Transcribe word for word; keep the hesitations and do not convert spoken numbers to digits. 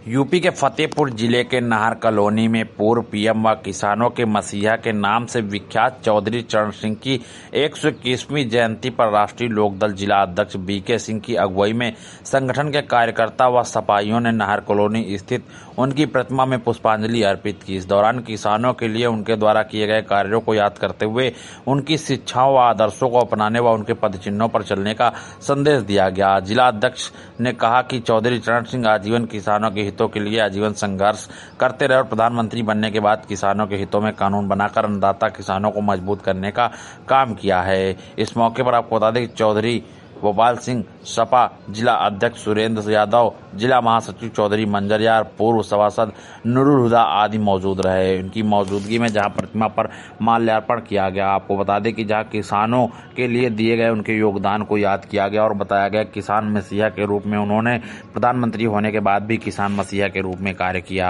UP के फतेहपुर जिले के नाहर कॉलोनी में पूर्व पीएम व किसानों के मसीहा के नाम से विख्यात चौधरी चरण सिंह की एक सौ इक्कीसवीं जयंती पर राष्ट्रीय लोकदल जिला अध्यक्ष बीके सिंह की अगुवाई में संगठन के कार्यकर्ता व सपाहियों ने नाहर कॉलोनी स्थित उनकी प्रतिमा में पुष्पांजलि अर्पित की। इस दौरान किसानों के लिए उनके द्वारा किए गए कार्यों को याद करते हुए उनकी शिक्षाओं व आदर्शों को अपनाने व उनके पदचिन्हों पर चलने का संदेश दिया गया। जिला अध्यक्ष ने कहा कि चौधरी चरण सिंह आजीवन किसानों के हितों के लिए आजीवन संघर्ष करते रहे और प्रधानमंत्री बनने के बाद किसानों के हितों में कानून बनाकर अन्नदाता किसानों को मजबूत करने का काम किया है। इस मौके पर आपको बता दें कि चौधरी गोपाल सिंह, सपा जिला अध्यक्ष सुरेंद्र यादव, जिला महासचिव चौधरी मंजर यार, पूर्व सभासद नूरुल हुदा आदि मौजूद रहे। उनकी मौजूदगी में जहां प्रतिमा पर माल्यार्पण किया गया। आपको बता दें कि जहां किसानों के लिए दिए गए उनके योगदान को याद किया गया और बताया गया किसान मसीहा के रूप में उन्होंने प्रधानमंत्री होने के बाद भी किसान मसीहा के रूप में कार्य किया।